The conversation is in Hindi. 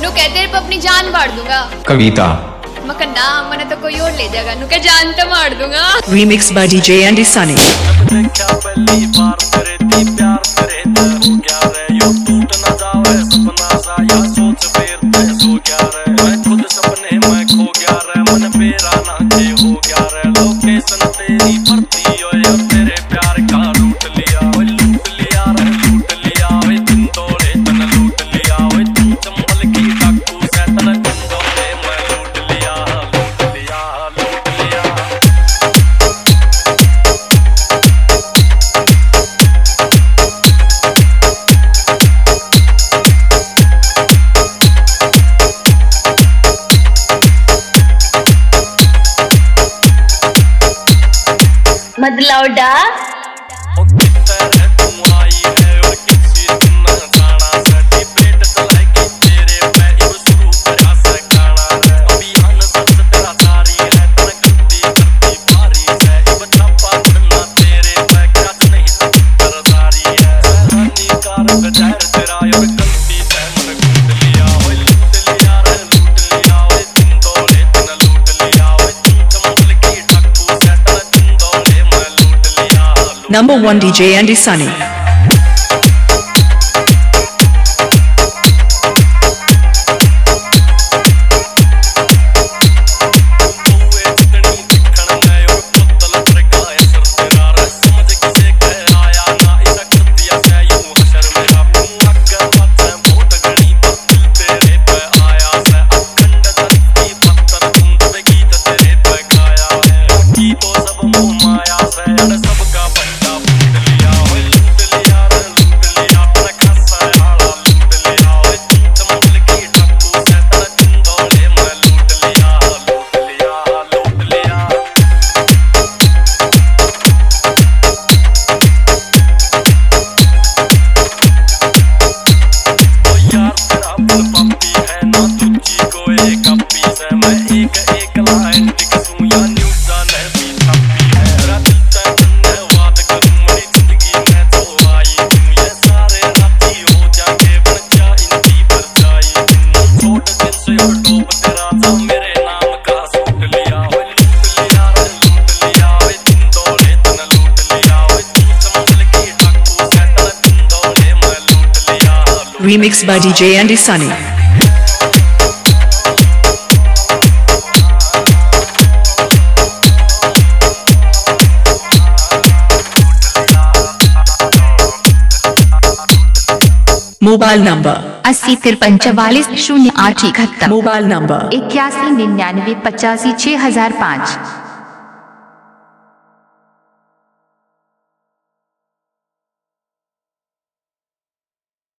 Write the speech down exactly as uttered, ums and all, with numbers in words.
नु कह तेरे पे अपनी जान मार दूंगा। कविता मगर ना मैंने तो कोई और ले जाएगा, नु कह जान तो मार दूंगा। Remix by D J Andy Sunny। मदलौडा Number one D J Andy Sunny। Remix by D J Andy Sunny। Mobile number अस्सी तिरपन चवालीस शून्य आठ इकहत्तर। मोबाइल नंबर इक्यासी निन्यानवे पचासी छः हजार पाँच।